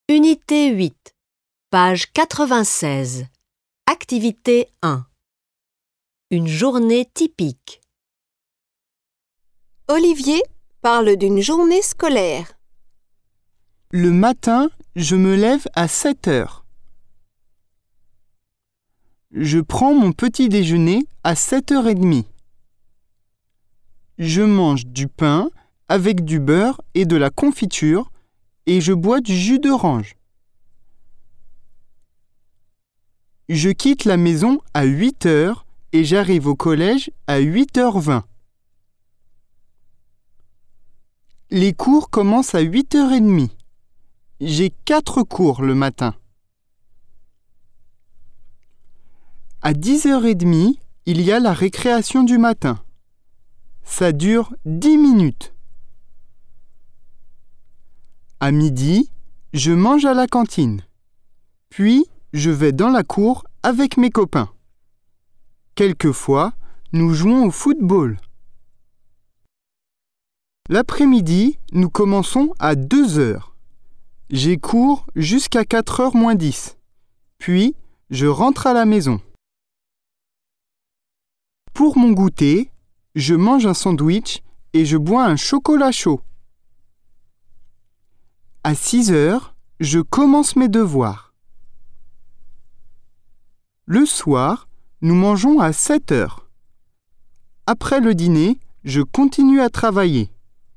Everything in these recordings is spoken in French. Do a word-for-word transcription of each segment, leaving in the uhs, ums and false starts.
Unité huit, page quatre-vingt-seize. Activité un. Une journée typique. Olivier parle d'une journée scolaire. Le matin, je me lève à sept heures. Je prends mon petit déjeuner à sept heures trente. Je mange du pain avec du beurre et de la confiture et je bois du jus d'orange. Je quitte la maison à huit heures et j'arrive au collège à huit heures vingt. Les cours commencent à huit heures trente. J'ai quatre cours le matin. À dix heures trente, il y a la récréation du matin. Ça dure dix minutes. À midi, je mange à la cantine. Puis, je vais dans la cour avec mes copains. Quelquefois, nous jouons au football. L'après-midi, nous commençons à deux heures. J'ai cours jusqu'à quatre heures moins dix. Puis, je rentre à la maison. Pour mon goûter, je mange un sandwich et je bois un chocolat chaud. À six heures, je commence mes devoirs. Le soir, nous mangeons à sept heures. Après le dîner, je continue à travailler.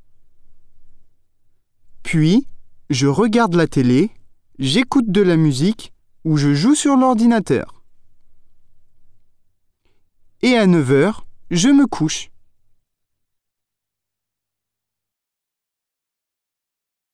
Puis, je regarde la télé, j'écoute de la musique ou je joue sur l'ordinateur. Et à neuf heures, je me couche.